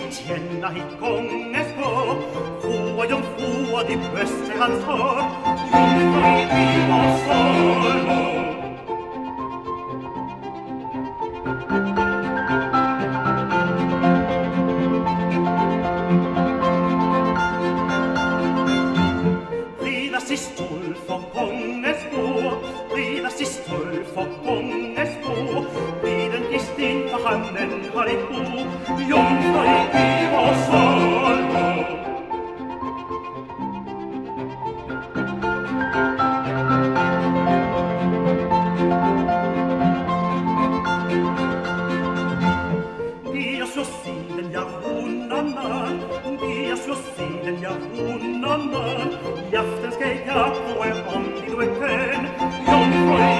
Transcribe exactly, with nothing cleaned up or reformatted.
tjäna hit gånges på. Få jungfru de bröste hans hår, jungfru i liv och sorg. Ridas i stol för gånges på, ridas i stol för gånges på. Vid en Kristin för hannen har ett bo, jungfru i liv och sorg. Siden jag honarna, det jag slår siden jag honarna. I aften ska jag på er om det då är skön, jungfru